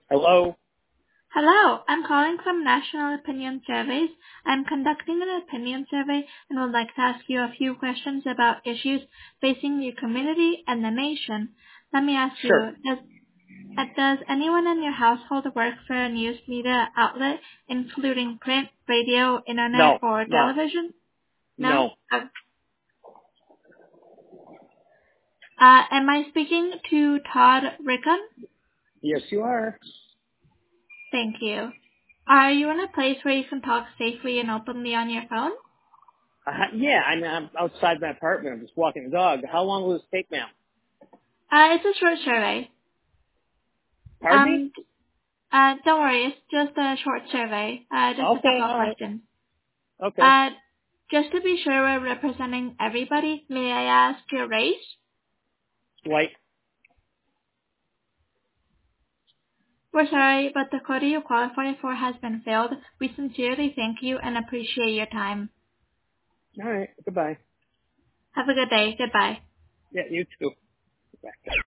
Hello? Hello, I'm calling from National Opinion Surveys. I'm conducting an opinion survey and would like to ask you a few questions about issues facing your community and the nation. Let me ask Sure. you, does anyone in your household work for a news media outlet, including print, radio, internet, No, or no, television? No? no. Am I speaking to Todd Rickon? Yes, you are. Thank you. Are you in a place where you can talk safely and openly on your phone? Yeah, I'm outside my apartment. I'm just walking the dog. How long will this take, ma'am? It's a short survey. Pardon me? Um, don't worry, it's just a short survey. Just a Okay, couple of all right. questions. Okay. Uh, just to be sure we're representing everybody, may I ask your race? White. We're sorry, but the quota you qualify for has been filled. We sincerely thank you and appreciate your time. All right. Goodbye. Have a good day. Goodbye. Yeah, you too. Bye.